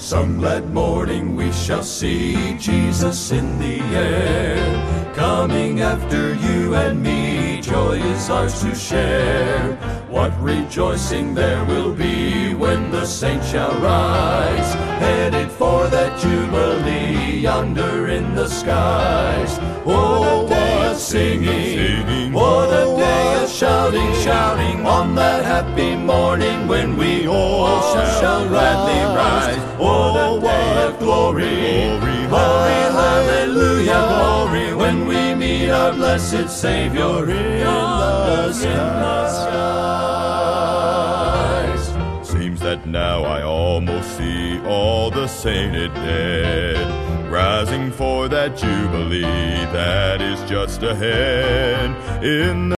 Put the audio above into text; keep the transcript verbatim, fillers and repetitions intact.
Some glad morning we shall see Jesus in the air, coming after you and me, joy is ours to share. What rejoicing there will be when the saints shall rise, headed for that jubilee yonder in the skies. Oh, what singing, what a day of shouting, shouting on that happy morning when we all shall gladly rise. Oh, what a glory, glory, hallelujah, glory, when we meet our blessed Savior in the skies. Seems that now I almost see all the sainted dead, rising for that jubilee that is just ahead in the